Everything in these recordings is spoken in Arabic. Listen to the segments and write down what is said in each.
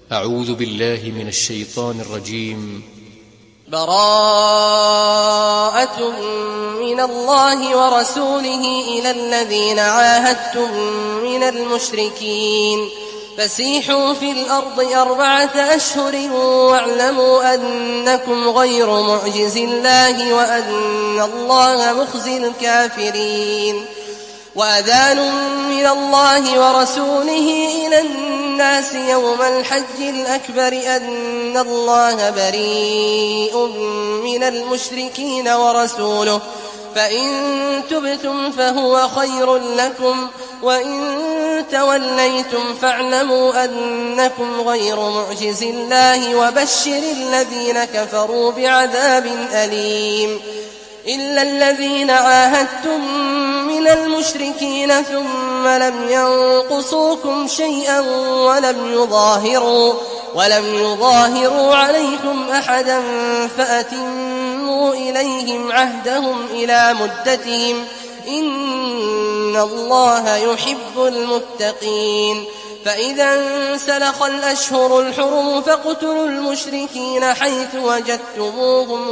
أعوذ بالله من الشيطان الرجيم. براءة من الله ورسوله إلى الذين عاهدتم من المشركين فسيحوا في الأرض 4 أشهر واعلموا أنكم غير معجز الله وأن الله مخزي الكافرين. وأذان من الله ورسوله إلى الناس يوم الحج الأكبر أن الله بريء من المشركين ورسوله فإن تبتم فهو خير لكم وإن توليتم فاعلموا أنكم غير معجز الله وبشر الذين كفروا بعذاب أليم. إلا الذين عاهدتم من المشركين ثم لم ينقصوكم شيئا ولم يظاهروا عليكم أحدا فأتموا إليهم عهدهم إلى مدتهم إن الله يحب المتقين. فإذا انسلخ الأشهر الحرم فاقتلوا المشركين حيث وجدتموهم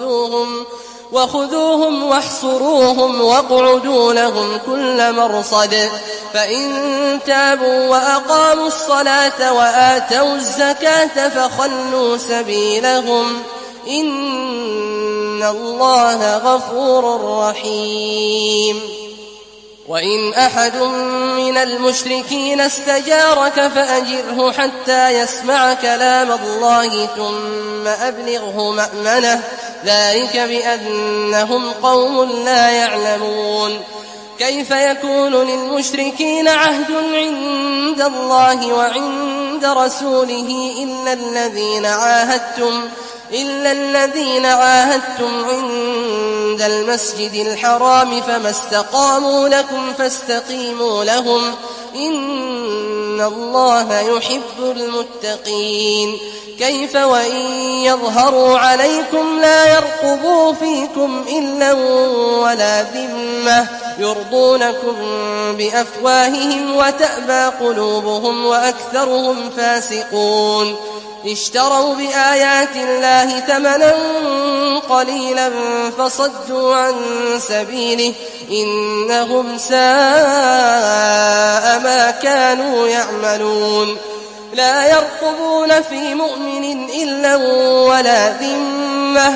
وخذوهم واحصروهم واقعدوا لهم كل مرصد. فإن تابوا وأقاموا الصلاة وآتوا الزكاة فخلوا سبيلهم إن الله غفور رحيم. وإن أحد من المشركين استجارك فأجره حتى يسمع كلام الله ثم أبلغه مأمنه ذلك بأنهم قوم لا يعلمون. كيف يكون للمشركين عهد عند الله وعند رسوله إلا الذين عاهدتم عند المسجد الحرام فما استقاموا لكم فاستقيموا لهم إن الله يحب المتقين. كيف وإن يظهروا عليكم لا يرقبوا فيكم إلا ولا ذمة يرضونكم بأفواههم وتأبى قلوبهم وأكثرهم فاسقون. اشتروا بآيات الله ثمنا قليلا فصدوا عن سبيله إنهم ساء ما كانوا يعملون. لا يرقبون في مؤمن إلا ولا ذمة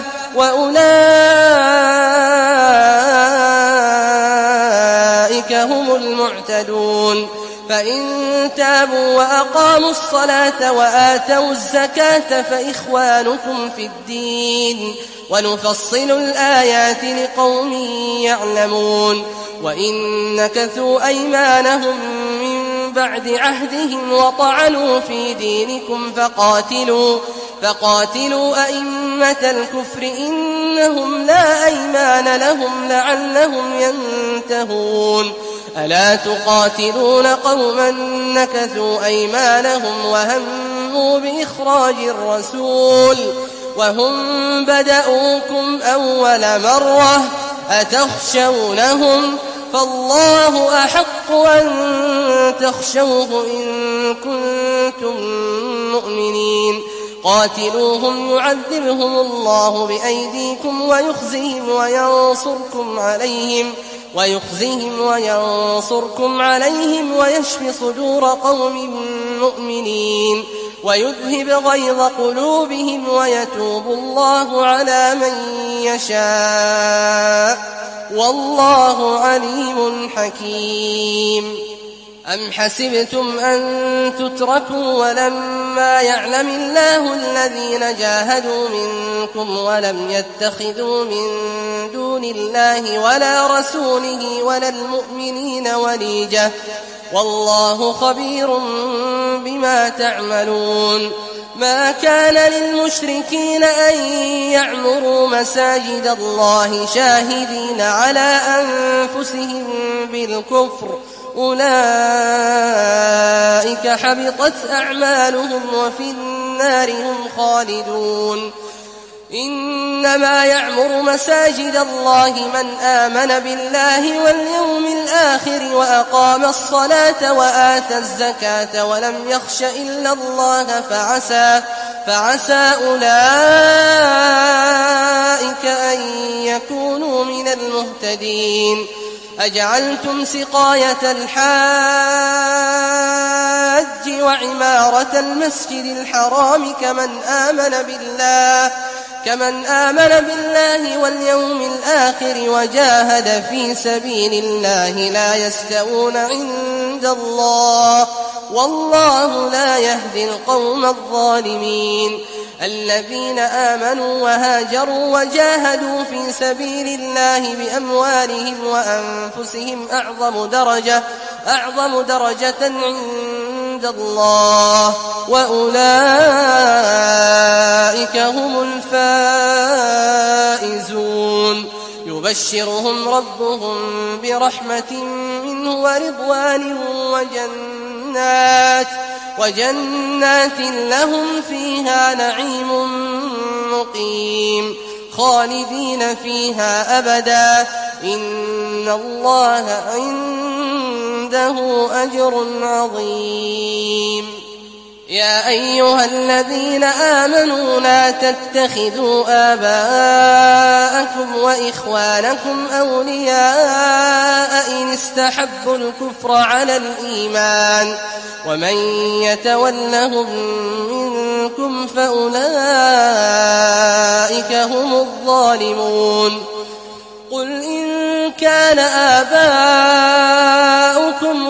وأولئك هم المعتدون. فإن تابوا وأقاموا الصلاة وآتوا الزكاة فإخوانكم في الدين ونفصل الآيات لقوم يعلمون. وإن نكثوا أيمانهم من بعد عهدهم وطعنوا في دينكم فقاتلوا أئمة الكفر إنهم لا أيمان لهم لعلهم ينتهون. ألا تقاتلون قوما نكثوا أيمانهم وهموا بإخراج الرسول وهم بدأوكم أول مرة أتخشونهم فالله أحق أن تخشوه إن كنتم مؤمنين. قاتلوهم يعذبهم الله بأيديكم ويخزهم وينصركم عليهم ويشف صدور قوم مؤمنين ويذهب غيظ قلوبهم ويتوب الله على من يشاء والله عليم حكيم. أم حسبتم أن تتركوا ولما يعلم الله الذين جاهدوا منكم ولم يتخذوا من دون الله ولا رسوله ولا المؤمنين وليجة والله خبير بما تعملون. ما كان للمشركين أن يعمروا مساجد الله شاهدين على أنفسهم بالكفر أولئك حبطت أعمالهم وفي النار هم خالدون. إنما يعمر مساجد الله من آمن بالله واليوم الآخر وأقام الصلاة وآتى الزكاة ولم يخش إلا الله فعسى أولئك أن يكونوا من المهتدين. أجعلتم سقاية الحاج وعمارة المسجد الحرام كمن آمن بالله واليوم الآخر وجاهد في سبيل الله لا يستوون عند الله والله لا يهدي القوم الظالمين. الذين آمنوا وهاجروا وجاهدوا في سبيل الله بأموالهم وأنفسهم أعظم درجة عند الله وأولئك هم الفائزون. يبشرهم ربهم برحمة منه ورضوان وجنات لهم فيها نعيم مقيم خالدين فيها أبدا إن الله عنده أجر عظيم. يا أيها الذين آمنوا لا تتخذوا آباءكم وإخوانكم أولياء إن استحبوا الكفر على الإيمان ومن يتولهم منكم فأولئك هم الظالمون. قل إن كان آباؤكم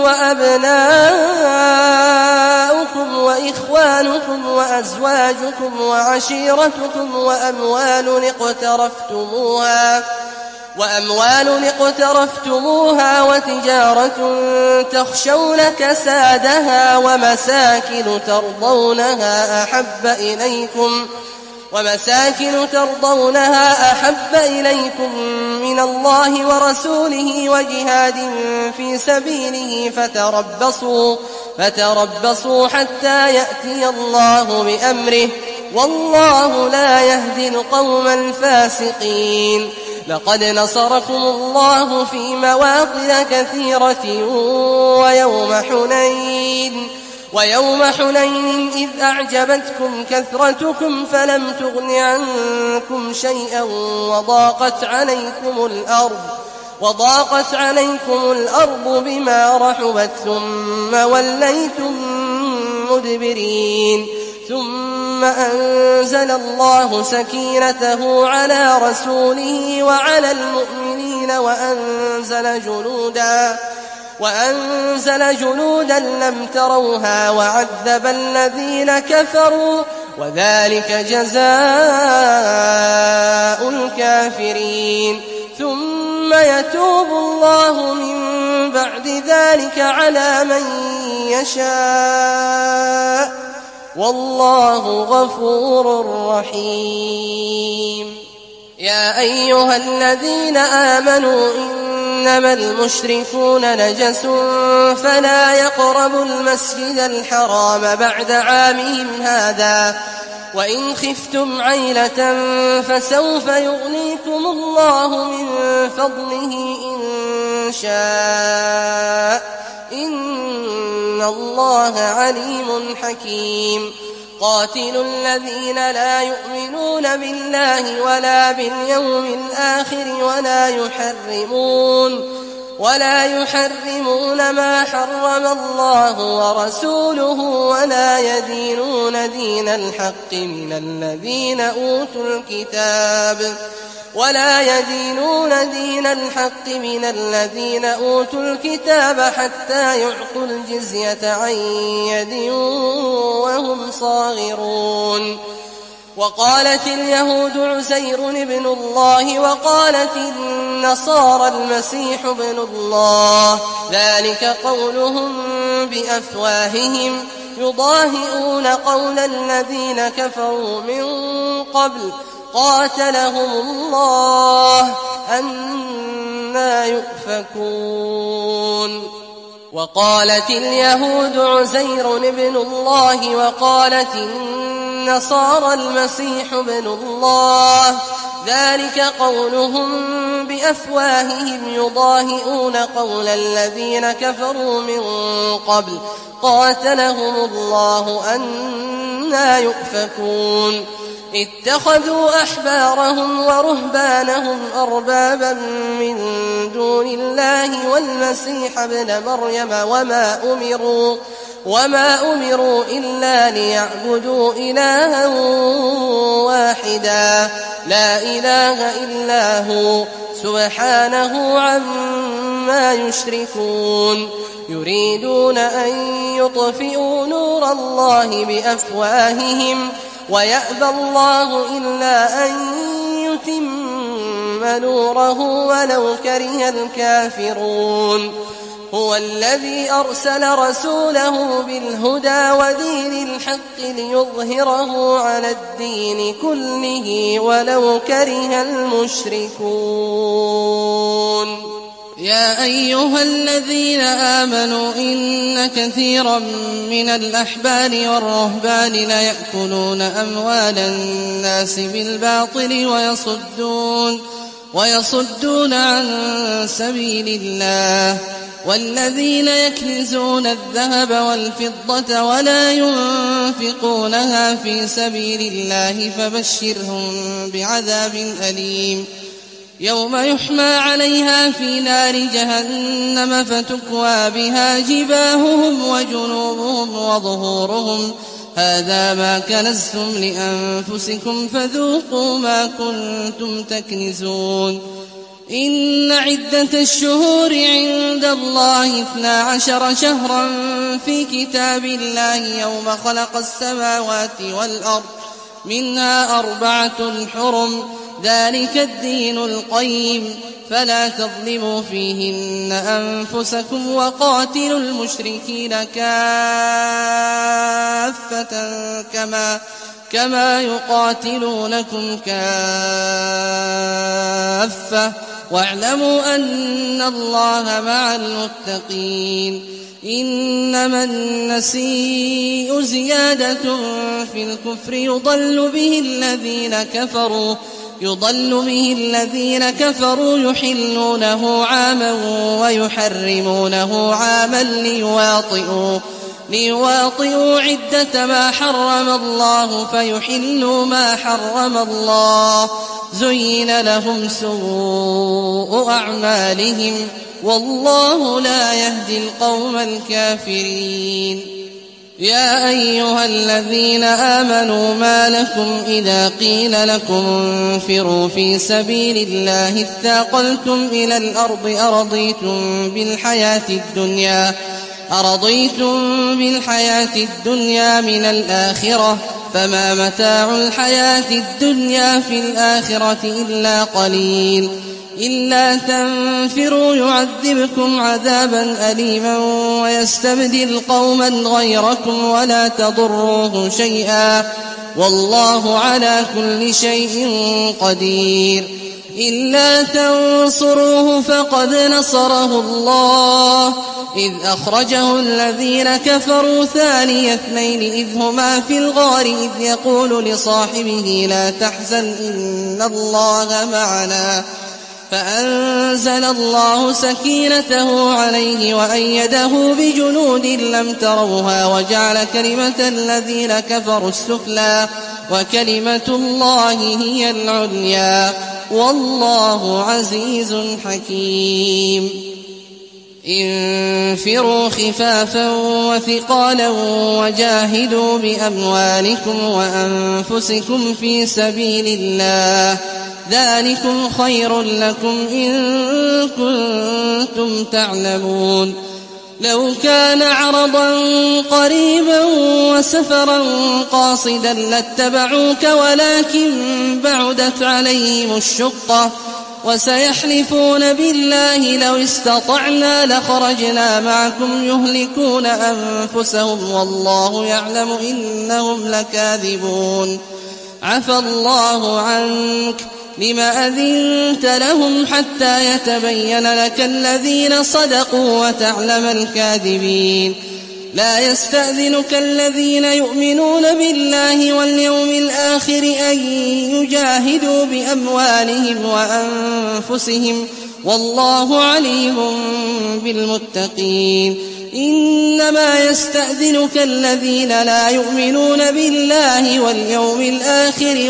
وأبناؤكم وإخوانكم وأزواجكم وعشيرتكم وأموال اقترفتموها وتجارة تخشون كسادها ومساكن ترضونها أحب إليكم من الله ورسوله وجهاد في سبيله فتربصوا حتى يأتي الله بأمره والله لا يهدي القوم الفاسقين. لقد نصركم الله في مواطن كثيرة ويوم حنين إذ أعجبتكم كثرتكم فلم تغن عنكم شيئا وضاقت عليكم الأرض بما رحبت ثم وليتم مدبرين. ثم أنزل الله سكينته على رسوله وعلى المؤمنين وأنزل جنودا لم تروها وعذب الذين كفروا وذلك جزاء الكافرين. ثم يتوب الله من بعد ذلك على من يشاء والله غفور رحيم. يا أيها الذين آمنوا إنما المشركون نجس فلا يقربوا المسجد الحرام بعد عامهم هذا وإن خفتم عيلة فسوف يغنيكم الله من فضله إن شاء إن الله عليم حكيم. قاتلوا الذين لا يؤمنون بالله ولا باليوم الآخر ولا يحرمون ما حرم الله ورسوله ولا يدينون دين الحق من الذين أوتوا الكتاب حتى يعطوا الجزية عن يد وهم صاغرون. وقالت اليهود عزير ابن الله وقالت النصارى المسيح ابن الله ذلك قولهم بأفواههم يضاهئون قول الذين كفروا من قبل قاتلهم الله أنى يؤفكون. وقالت اليهود عزير ابن الله وقالت والنصارى المسيح ابن الله ذلك قولهم بأفواههم يضاهئون قول الذين كفروا من قبل قاتلهم الله أنى يؤفكون اتخذوا أحبارهم ورهبانهم أربابا من دون الله والمسيح ابن مريم وما أمروا إلا ليعبدوا إلها واحدا لا إله إلا هو سبحانه عما يشركون يريدون أن يطفئوا نور الله بأفواههم ويأبى الله إلا أن يتم نوره ولو كره الكافرون هو الذي أرسل رسوله بالهدى ودين الحق ليظهره على الدين كله ولو كره المشركون يا أيها الذين آمنوا إن كثيرا من الأحبار والرهبان ليأكلون أموال الناس بالباطل ويصدون عن سبيل الله والذين يكنزون الذهب والفضة ولا ينفقونها في سبيل الله فبشرهم بعذاب أليم يوم يحمى عليها في نار جهنم فتكوى بها جباههم وجنوبهم وظهورهم هذا ما كنزتم لأنفسكم فذوقوا ما كنتم تكنزون إن عدة الشهور عند الله 12 شهرا في كتاب الله يوم خلق السماوات والأرض منها 4 حرم ذلك الدين القيم فلا تظلموا فيهن أنفسكم وقاتلوا المشركين كافة كما يقاتلونكم كافة واعلموا أن الله مع المتقين إنما النسيء زيادة في الكفر يضل به الذين كفروا يحلونه عاما ويحرمونه عاما ليواطئوا عدة ما حرم الله فيحلوا ما حرم الله زين لهم سوء أعمالهم والله لا يهدي القوم الكافرين يا أيها الذين آمنوا ما لكم إذا قيل لكم انفروا في سبيل الله اثاقلتم إلى الأرض أرضيتم بالحياة الدنيا من الآخرة فما متاع الحياة الدنيا في الآخرة إلا قليل إلا تنفروا يعذبكم عذابا أليما ويستبدل قوما غيركم ولا تضروه شيئا والله على كل شيء قدير إلا تنصروه فقد نصره الله إذ أخرجه الذين كفروا ثاني اثنين إذ هما في الغار إذ يقول لصاحبه لا تحزن إن الله معنا فأنزل الله سكينته عليه وأيده بجنود لم تروها وجعل كلمة الذين كفروا السفلى وكلمة الله هي العليا والله عزيز حكيم انفروا خفافا وثقالا وجاهدوا بأموالكم وأنفسكم في سبيل الله ذلكم خير لكم إن كنتم تعلمون لو كان عرضا قريبا وسفرا قاصدا لاتبعوك ولكن بعدت عليهم الشقة وسيحلفون بالله لو استطعنا لخرجنا معكم يهلكون أنفسهم والله يعلم إنهم لكاذبون عفى الله عنك لم أذنت لهم حتى يتبين لك الذين صدقوا وتعلم الكاذبين لا يستأذنك الذين يؤمنون بالله واليوم الآخر أن يجاهدوا بأموالهم وأنفسهم والله عليم بالمتقين إنما يستأذنك الذين لا يؤمنون بالله واليوم الآخر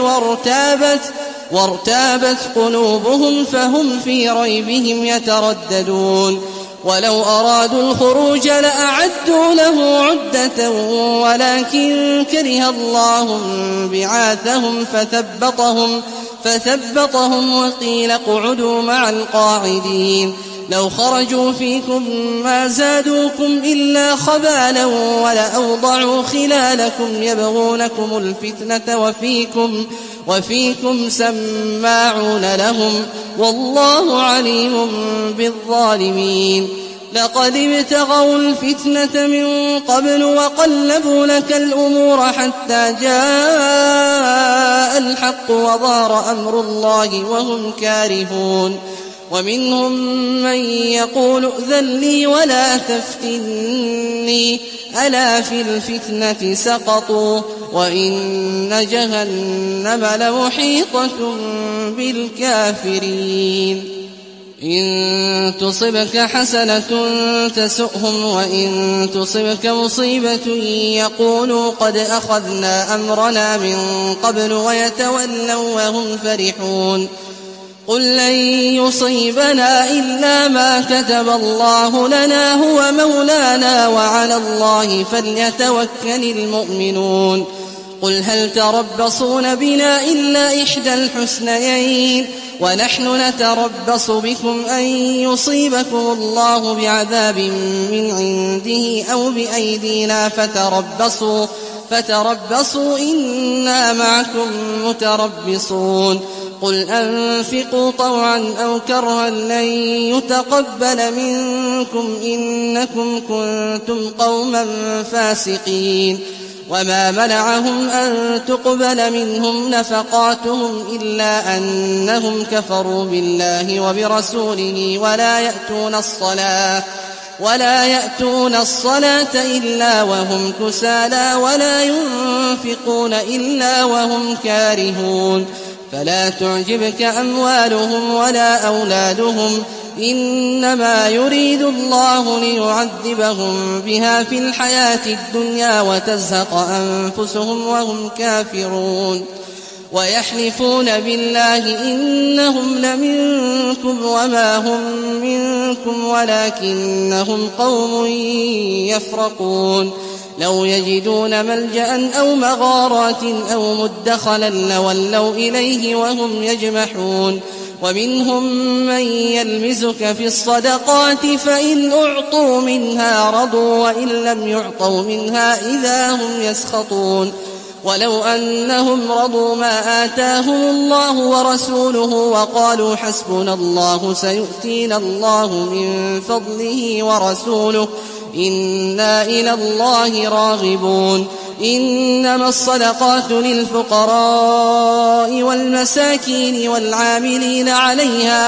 وارتابت قلوبهم فهم في ريبهم يترددون ولو أرادوا الخروج لأعدوا له عدة ولكن كره الله بعاثهم فثبطهم وقيل اقعدوا مع القاعدين لو خرجوا فيكم ما زادوكم إلا خبالا ولأوضعوا خلالكم يبغونكم الفتنة وفيكم سماعون لهم والله عليم بالظالمين لقد ابتغوا الفتنة من قبل وقلبوا لك الأمور حتى جاء الحق وظهر أمر الله وهم كارهون ومنهم من يقول ائذن لي ولا تفتني ألا في الفتنة سقطوا وإن جهنم لمحيطة بالكافرين إن تصبك حسنة تسؤهم وإن تصبك مصيبة يقولوا قد أخذنا أمرنا من قبل ويتولوا وهم فرحون قل لن يصيبنا إلا ما كتب الله لنا هو مولانا وعلى الله فليتوكل المؤمنون قل هل تربصون بنا إلا إحدى الحسنيين ونحن نتربص بكم أن يصيبكم الله بعذاب من عنده أو بأيدينا فتربصوا إنا معكم متربصون قل أنفقوا طوعا أو كرها لن يتقبل منكم إنكم كنتم قوما فاسقين وما منعهم أن تقبل منهم نفقاتهم إلا أنهم كفروا بالله وبرسوله ولا يأتون الصلاة إلا وهم كسالى ولا ينفقون إلا وهم كارهون فلا تعجبك أموالهم ولا أولادهم إنما يريد الله ليعذبهم بها في الحياة الدنيا وتزهق أنفسهم وهم كافرون ويحلفون بالله إنهم لمنكم وما هم منكم ولكنهم قوم يفرقون لو يجدون ملجأ أو مغارات أو مدخلا لولوا إليه وهم يجمحون ومنهم من يلمزك في الصدقات فإن أعطوا منها رضوا وإن لم يعطوا منها إذا هم يسخطون ولو أنهم رضوا ما آتاهم الله ورسوله وقالوا حسبنا الله سيؤتينا الله من فضله ورسوله إنا إلى الله راغبون إنما الصدقات للفقراء والمساكين والعاملين عليها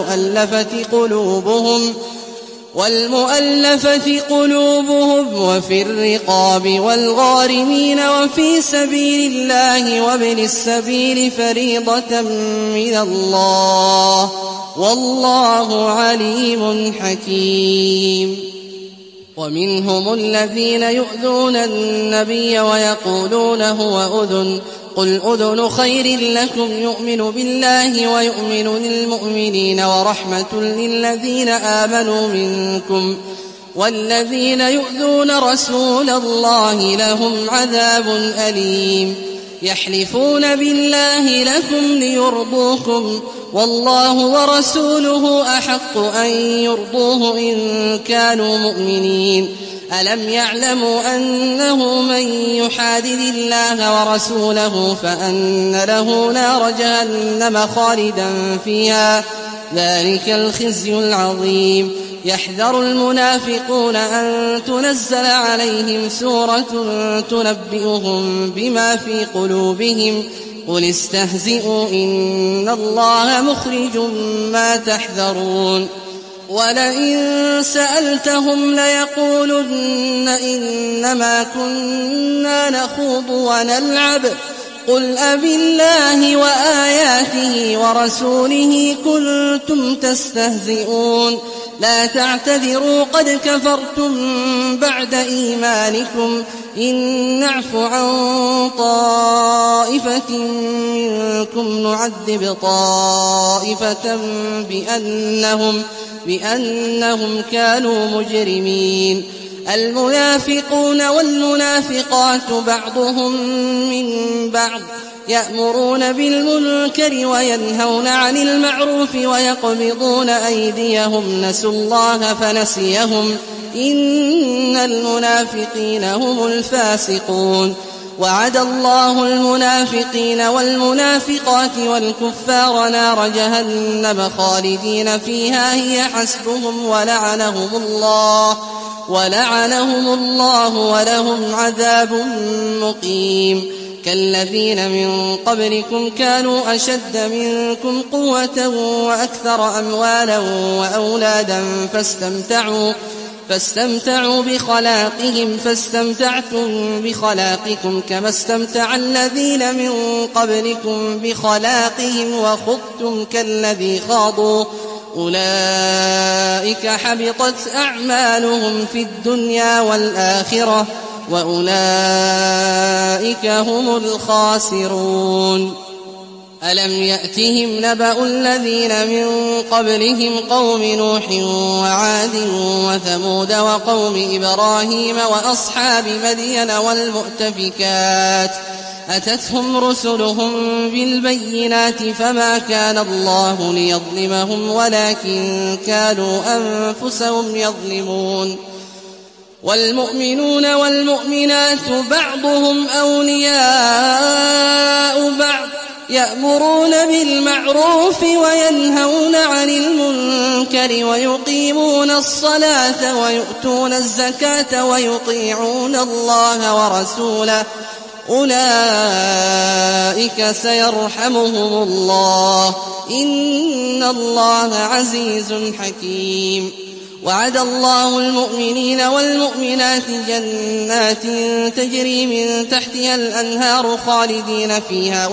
والمؤلفة قلوبهم وفي الرقاب والغارمين وفي سبيل الله وابن السبيل فريضة من الله والله عليم حكيم ومنهم الذين يؤذون النبي ويقولون هو أذن قل أذن خير لكم يؤمن بالله ويؤمن للمؤمنين ورحمة للذين آمنوا منكم والذين يؤذون رسول الله لهم عذاب أليم يحلفون بالله لكم ليرضوكم والله ورسوله أحق أن يرضوه إن كانوا مؤمنين ألم يعلموا أنه من يحادد الله ورسوله فأن له نار جهنم خالدا فيها ذلك الخزي العظيم يحذر المنافقون أن تنزل عليهم سورة تنبئهم بما في قلوبهم قل استهزئوا إن الله مخرج ما تحذرون ولئن سألتهم ليقولن إنما كنا نخوض ونلعب قل أبالله وآياته ورسوله كنتم تستهزئون لا تعتذروا قد كفرتم بعد إيمانكم إن نعف عن طائفة منكم نعذب طائفة بأنهم كانوا مجرمين المنافقون والمنافقات بعضهم من بعض يأمرون بالمنكر وينهون عن المعروف ويقبضون أيديهم نسوا الله فنسيهم إن المنافقين هم الفاسقون وعد الله المنافقين والمنافقات والكفار نار جهنم خالدين فيها هي حسبهم ولعنهم الله ولهم عذاب مقيم كالذين من قبلكم كانوا أشد منكم قوة وأكثر أموالا وأولادا فاستمتعوا بخلاقهم فاستمتعتم بخلاقكم كما استمتع الذين من قبلكم بخلاقهم وخضتم كالذي خاضوا أولئك حبطت أعمالهم في الدنيا والآخرة وأولئك هم الخاسرون ألم يأتهم نبأ الذين من قبلهم قوم نوح وعاد وثمود وقوم إبراهيم وأصحاب مدين والمؤتفكات أتتهم رسلهم بالبينات فما كان الله ليظلمهم ولكن كانوا أنفسهم يظلمون والمؤمنون والمؤمنات بعضهم أولياء بعض يأمرون بالمعروف وينهون عن المنكر ويقيمون الصلاة ويؤتون الزكاة ويطيعون الله ورسوله أولئك سيرحمهم الله إن الله عزيز حكيم وعد الله المؤمنين والمؤمنات جنات تجري من تحتها الأنهار خالدين فيها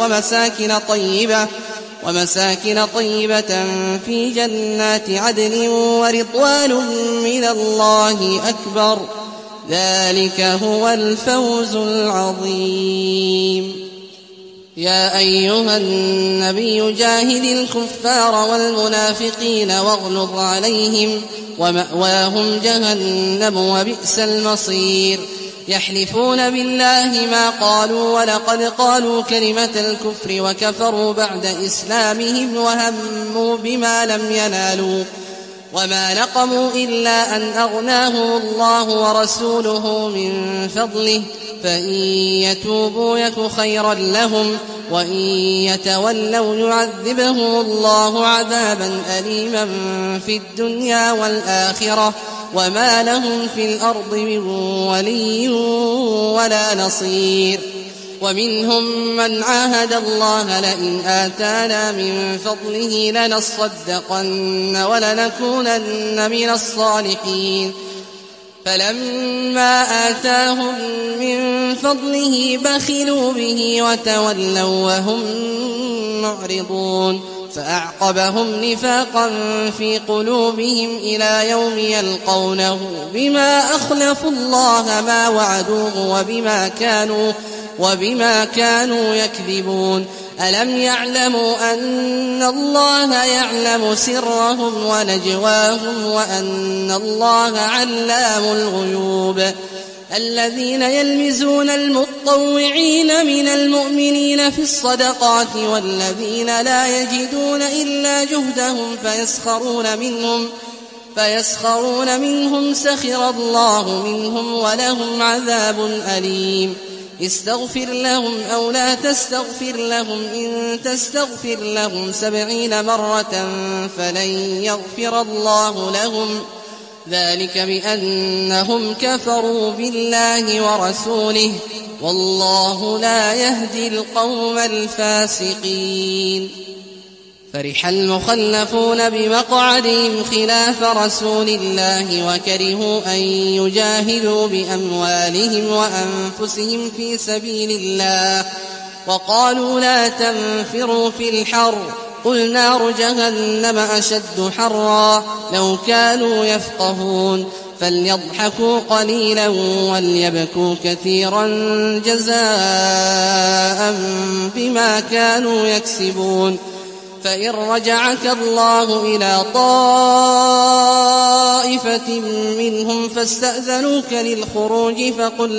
ومساكن طيبة في جنات عدن ورضوان من الله أكبر ذلك هو الفوز العظيم يا أيها النبي جاهد الكفار والمنافقين واغلظ عليهم ومأواهم جهنم وبئس المصير يحلفون بالله ما قالوا ولقد قالوا كلمة الكفر وكفروا بعد إسلامهم وهموا بما لم ينالوا وما نقموا إلا أن أغناهم الله ورسوله من فضله فإن يتوبوا يك خيرا لهم وإن يتولوا يعذبهم الله عذابا أليما في الدنيا والآخرة وما لهم في الأرض من ولي ولا نصير ومنهم من عاهد الله لئن آتانا من فضله لنصدقن ولنكونن من الصالحين فلما آتاهم من فضله بخلوا به وتولوا وهم معرضون فأعقبهم نفاقا في قلوبهم إلى يوم يلقونه بما أخلفوا الله ما وعدوه وبما كانوا يكذبون ألم يعلموا أن الله يعلم سرهم ونجواهم وأن الله علام الغيوب الذين يلمزون المطوعين من المؤمنين في الصدقات والذين لا يجدون إلا جهدهم فيسخرون منهم سخر الله منهم ولهم عذاب أليم استغفر لهم أو لا تستغفر لهم إن تستغفر لهم 70 مرة فلن يغفر الله لهم ذلك بأنهم كفروا بالله ورسوله والله لا يهدي القوم الفاسقين فرح المخلفون بمقعدهم خلاف رسول الله وكرهوا أن يجاهدوا بأموالهم وأنفسهم في سبيل الله وقالوا لا تنفروا في الحر قل نار جهنم أشد حرا لو كانوا يفقهون فليضحكوا قليلا وليبكوا كثيرا جزاء بما كانوا يكسبون فإن رجعك الله إلى طائفة منهم فاستأذنوك للخروج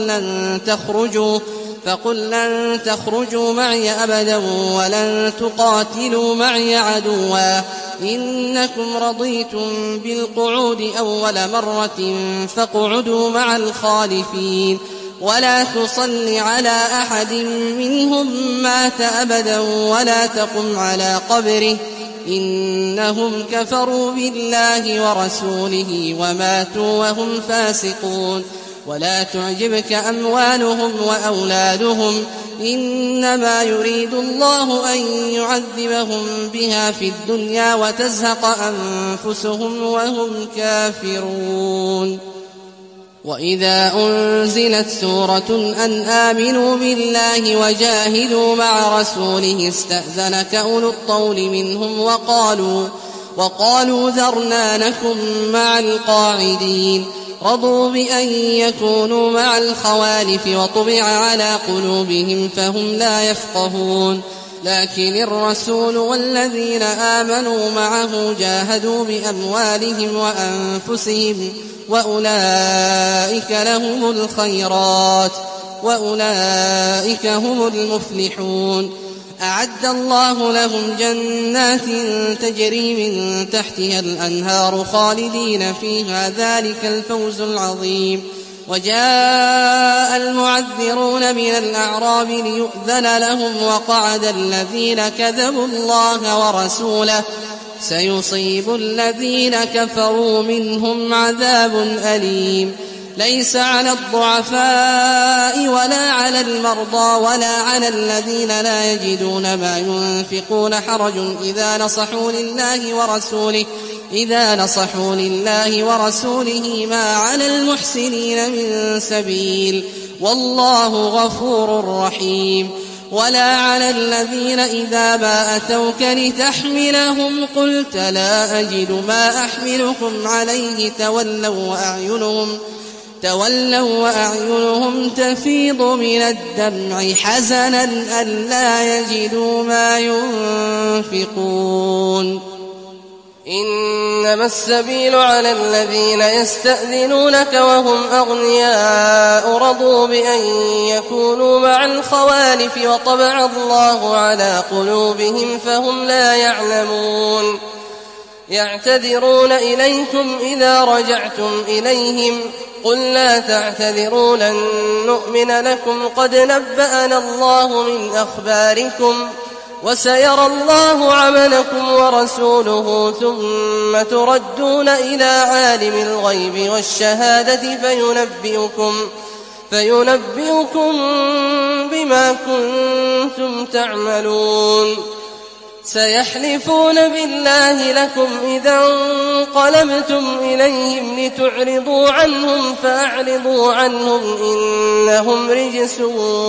فقل لن تخرجوا معي أبدا ولن تقاتلوا معي عدوا إنكم رضيتم بالقعود أول مرة فاقعدوا مع الخالفين ولا تصل على أحد منهم مات أبدا ولا تقم على قبره إنهم كفروا بالله ورسوله وماتوا وهم فاسقون ولا تعجبك أموالهم وأولادهم إنما يريد الله أن يعذبهم بها في الدنيا وتزهق أنفسهم وهم كافرون وإذا أنزلت سورة أن آمنوا بالله وجاهدوا مع رسوله استأذنك أولو الطول منهم وقالوا ذرنا نكن مع القاعدين رضوا بأن يكونوا مع الخوالف وطبع على قلوبهم فهم لا يفقهون لكن الرسول والذين آمنوا معه جاهدوا بأموالهم وأنفسهم وأولئك لهم الخيرات وأولئك هم المفلحون أعد الله لهم جنات تجري من تحتها الأنهار خالدين فيها ذلك الفوز العظيم وجاء المعذرون من الأعراب ليؤذن لهم وقعد الذين كذبوا الله ورسوله سيصيب الذين كفروا منهم عذاب أليم ليس على الضعفاء ولا على المرضى ولا على الذين لا يجدون ما ينفقون حرج إذا نصحوا لله ورسوله ما على المحسنين من سبيل والله غفور رحيم ولا على الذين إذا ما أتوك لتحملهم قلت لا أجد ما أحملكم عليه تولوا وأعينهم تفيض من الدمع حزنا ألا يجدوا ما ينفقون إنما السبيل على الذين يستأذنونك وهم أغنياء رضوا بأن يكونوا مع الخوالف وطبع الله على قلوبهم فهم لا يعلمون يعتذرون إليكم إذا رجعتم إليهم قل لا تعتذروا لن نؤمن لكم قد نبأنا الله من أخباركم وسيرى الله عملكم ورسوله ثم تردون إلى عالم الغيب والشهادة فينبئكم بما كنتم تعملون سيحلفون بالله لكم إذا انقلبتم إليهم لتعرضوا عنهم فأعرضوا عنهم إنهم رجس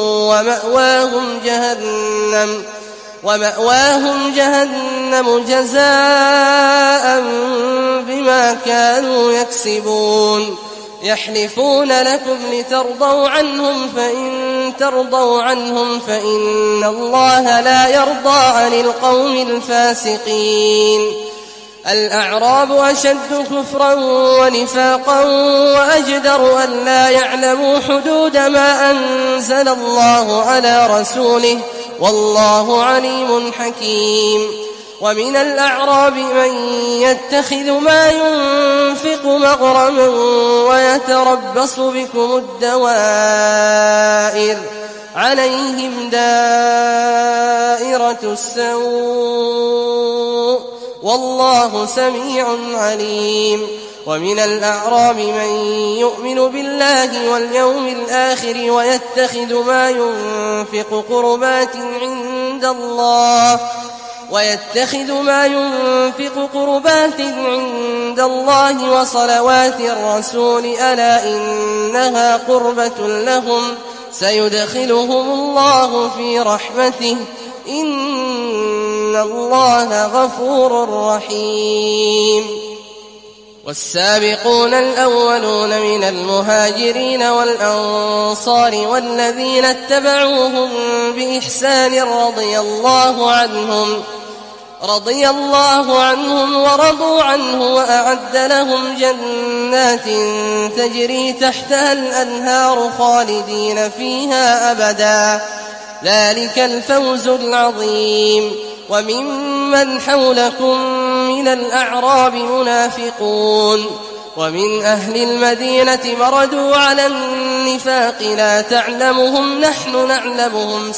ومأواهم جهنم جزاء بما كانوا يكسبون يحلفون لكم لترضوا عنهم فإن ترضوا عنهم فإن الله لا يرضى عن القوم الفاسقين الأعراب أشد كفرا ونفاقا وأجدر أن لا يعلموا حدود ما أنزل الله على رسوله والله عليم حكيم ومن الأعراب من يتخذ ما ينفق مغرما ويتربص بكم الدوائر عليهم دائرة السوء والله سميع عليم ومن الأعراب من يؤمن بالله واليوم الآخر ويتخذ ما ينفق قربات عند الله ويتخذ ما ينفق قربات عند الله وصلوات الرسول ألا إنها قربة لهم سيدخلهم الله في رحمته إن الله غفور رحيم والسابقون الأولون من المهاجرين والأنصار والذين اتبعوهم بإحسان رضي الله عنهم ورضوا عنه وأعد لهم جنات تجري تحتها الأنهار خالدين فيها أبدا ذلك الفوز العظيم وممن حولكم من الأعراب منافقون ومن أهل المدينة مردوا على النفاق لا تعلمهم نحن نعلمهم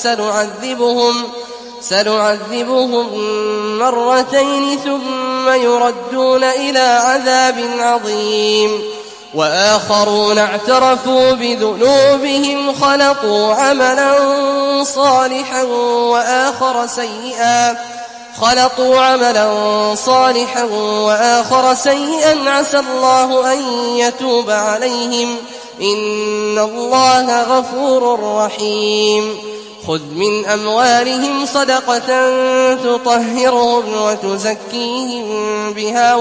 سنعذبهم مرتين ثم يردون إلى عذاب عظيم وآخرون اعترفوا بذنوبهم خلطوا عملا صالحا وآخر سيئا عسى الله أن يتوب عليهم إن الله غفور رحيم خذ من أموالهم صدقة تطهرهم وتزكيهم بها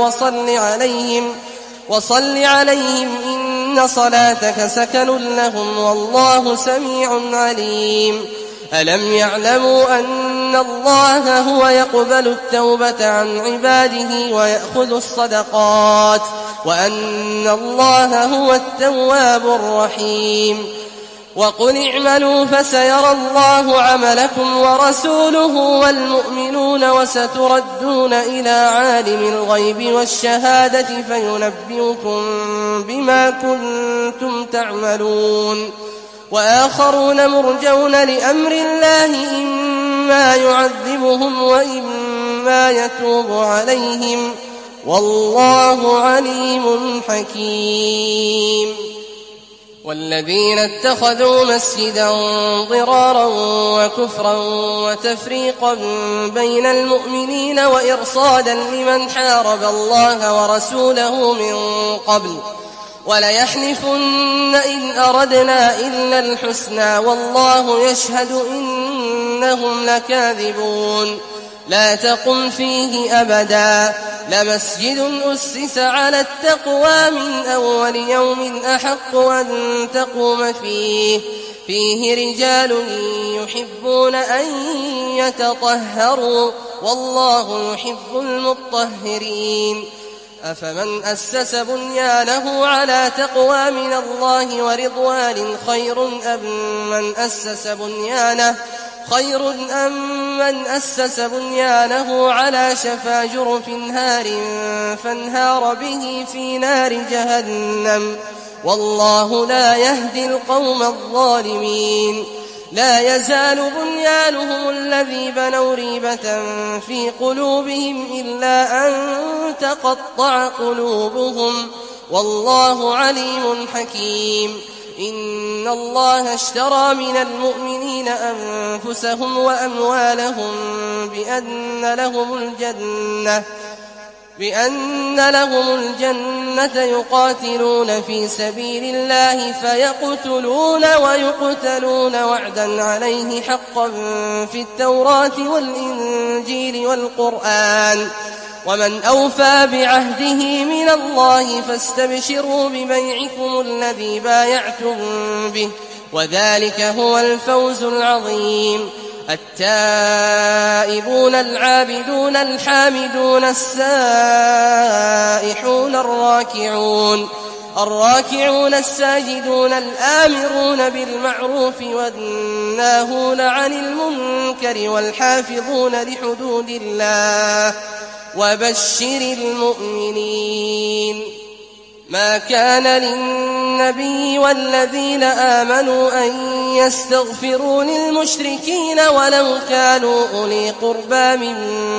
وصل عليهم إن صلاتك سكن لهم والله سميع عليم ألم يعلموا أن الله هو يقبل التوبة عن عباده ويأخذ الصدقات وأن الله هو التواب الرحيم وقل اعملوا فسيرى الله عملكم ورسوله والمؤمنون وستردون إلى عالم الغيب والشهادة فينبئكم بما كنتم تعملون وآخرون مرجون لأمر الله إما يعذبهم وإما يتوب عليهم والله عليم حكيم والذين اتخذوا مسجدا ضرارا وكفرا وتفريقا بين المؤمنين وإرصادا لمن حارب الله ورسوله من قبل وليحلفن إن أردنا إلا الحسنى والله يشهد إنهم لكاذبون لا تقم فيه أبدا لمسجد أسس على التقوى من أول يوم أحق أن تقوم فيه رجال يحبون أن يتطهروا والله يحب المطهرين أفمن أسس بنيانه على تقوى من الله ورضوان خير أم من أسس بنيانه على شفا جرف هار فانهار به في نار جهنم والله لا يهدي القوم الظالمين لا يزال بنيانهم الذي بنوا ريبة في قلوبهم إلا أن تقطع قلوبهم والله عليم حكيم إن الله اشترى من المؤمنين أنفسهم وأموالهم بأن لهم الجنة يقاتلون في سبيل الله فيقتلون ويقتلون وعدا عليه حقا في التوراة والإنجيل والقرآن ومن أوفى بعهده من الله فاستبشروا ببيعكم الذي بايعتم به وذلك هو الفوز العظيم التائبون العابدون الحامدون السائحون الراكعون الساجدون الآمرون بالمعروف والناهون عن المنكر والحافظون لحدود الله وبشر المؤمنين ما كان للنبي والذين آمنوا أن يستغفروا للمشركين ولو كانوا أولي قربى من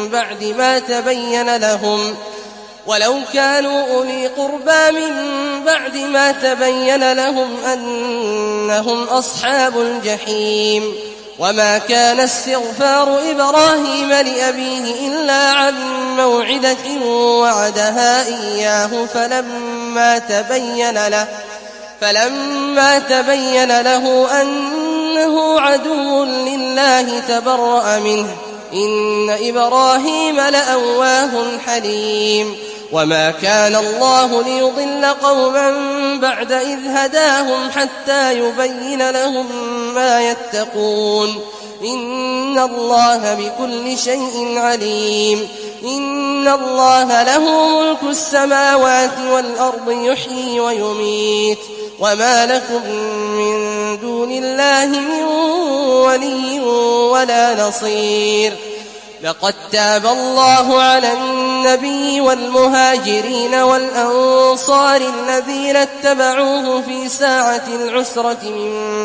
بعد ما تبين لهم أنهم أصحاب الجحيم وما كان استغفار إبراهيم لأبيه إلا عن موعدة وعدها إياه فلما تبين له أنه عدو لله تبرأ منه إن إبراهيم لأواه حليم وما كان الله ليضل قوما بعد إذ هداهم حتى يبين لهم ما يتقون إن الله بكل شيء عليم إن الله له ملك السماوات والأرض يحيي ويميت وما لكم من دون الله من ولي ولا نصير لقد تاب الله على النبي والمهاجرين والأنصار الذين اتبعوه في ساعة العسرة من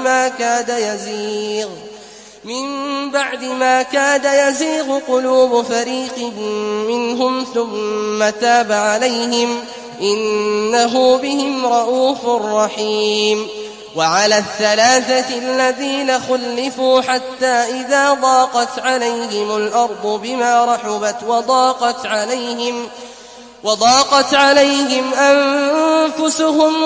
بعد ما كاد يزيغ قلوب فريق منهم ثم تاب عليهم إنه بهم رءوف رحيم وعلى الثلاثة الذين خلفوا حتى إذا ضاقت عليهم الأرض بما رحبت وضاقت عليهم أنفسهم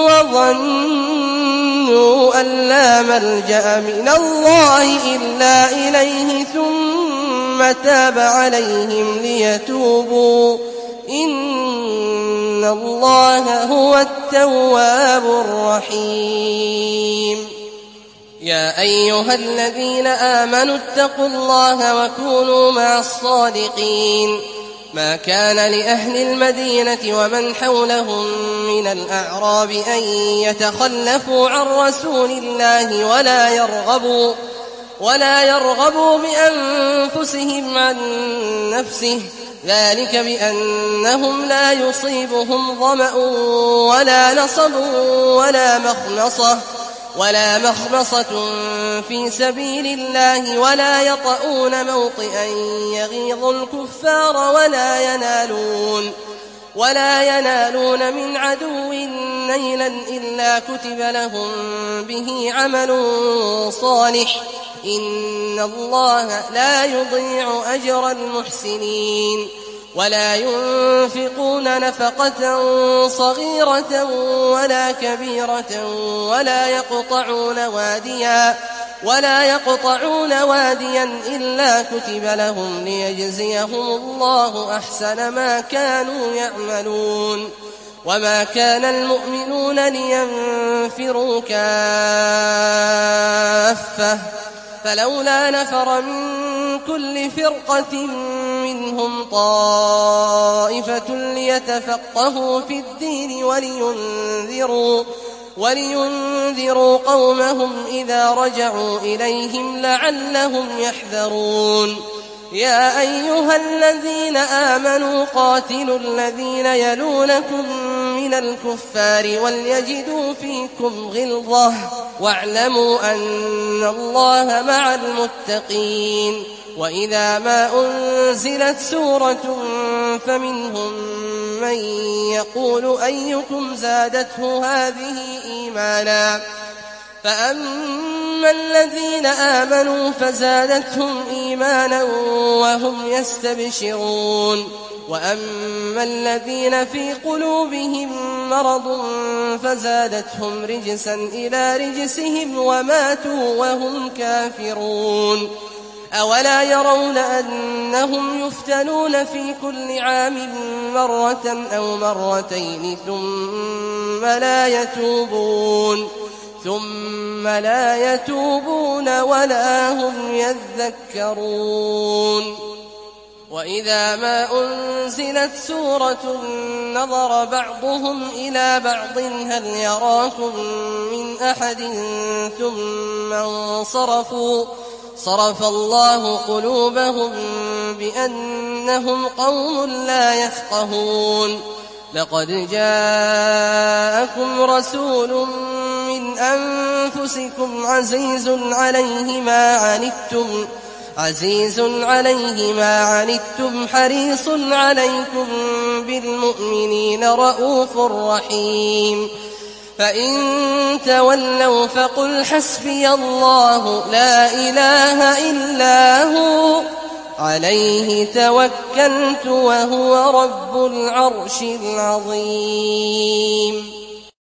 وظنوا أن لا ملجأ من الله إلا إليه ثم تاب عليهم ليتوبوا إن الله هو التواب الرحيم يا أيها الذين آمنوا اتقوا الله وكونوا مع الصادقين ما كان لأهل المدينة ومن حولهم من الأعراب أن يتخلفوا عن رسول الله ولا يرغبوا بأنفسهم عن نفسه ذلك بأنهم لا يصيبهم ظمأ ولا نصب ولا مخمصة في سبيل الله ولا يطؤون موطئا يغيظ الكفار ولا ينالون من عدو نيلا إلا كتب لهم به عمل صالح إن الله لا يضيع أجر المحسنين ولا ينفقون نفقة صغيرة ولا كبيرة ولا يقطعون واديا إلا كتب لهم ليجزيهم الله أحسن ما كانوا يعملون وما كان المؤمنون لينفروا كافة فلولا نفر من كل فرقة منهم طائفة ليتفقهوا في الدين ولينذروا قومهم إذا رجعوا إليهم لعلهم يحذرون يا أيها الذين آمنوا قاتلوا الذين يلونكم من الكفار وليجدوا فيكم غلظة واعلموا أن الله مع المتقين وإذا ما أنزلت سورة فمنهم من يقول أيكم زادته هذه إيمانا فأما الذين آمنوا فزادتهم إيمانا وهم يستبشرون وأما الذين في قلوبهم مرض فزادتهم رجسا إلى رجسهم وماتوا وهم كافرون أولا يرون أنهم يفتنون في كل عام مرة أو مرتين ثم لا يتوبون ولا هم يذكرون وإذا ما أنزلت سورة نظر بعضهم إلى بعض هل يراكم من أحد ثم انصرفوا صرف الله قلوبهم بأنهم قوم لا يفقهون لقد جاءكم رسول من أنفسكم عزيز عليه ما عنتم حريص عليكم بالمؤمنين رءوف رحيم فإن تولوا فقل حسبي الله لا إله إلا هو عليه توكلت وهو رب العرش العظيم.